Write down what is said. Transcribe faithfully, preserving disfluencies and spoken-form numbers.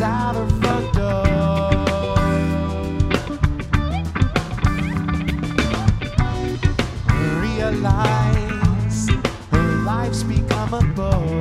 out her front door. Realize her life's become a bore.